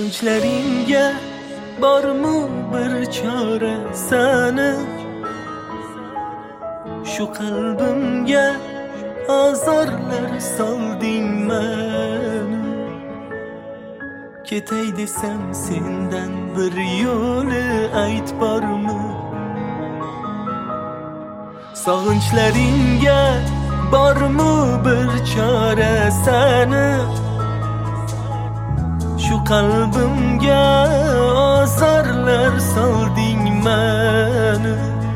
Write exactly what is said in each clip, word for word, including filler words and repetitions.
Sog'inchlaringga bormi bir chora sani? Shu qalbimga azorlar solding mani. Ketay desam sendan bir yo'li ayt bormi? Sog'inchlaringga bormi bir chora sani? Shu qalbimga azorlar solding mani.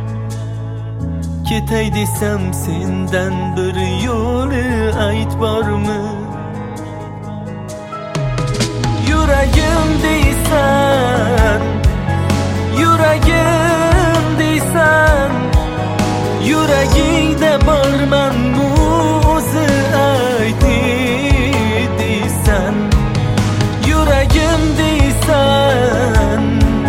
Ketay desam sendan bir yo'li ayt bormi? Yuragim deysan, yuragim deysan, yuragingda bormanmi o'zi ayt deysan. Yuragim deysan,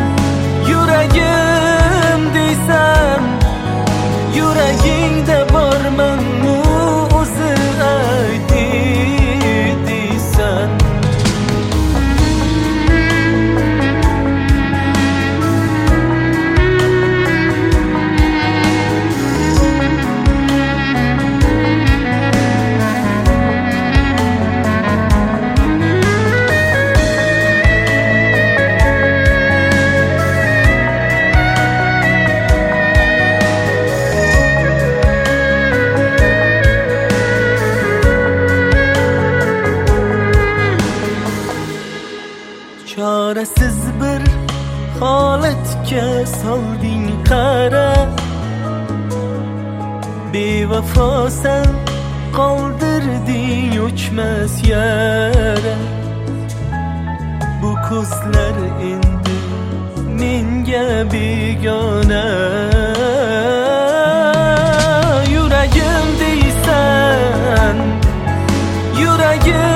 yuragim deysan, yuragingda bormanmi o'zi ayt deysan. Chorasiz bir holatga solding qara. Bevafosan qoldirding o'chmas yara. Bu ko'zlar endi menga begona. Yuragim deysan, yuragim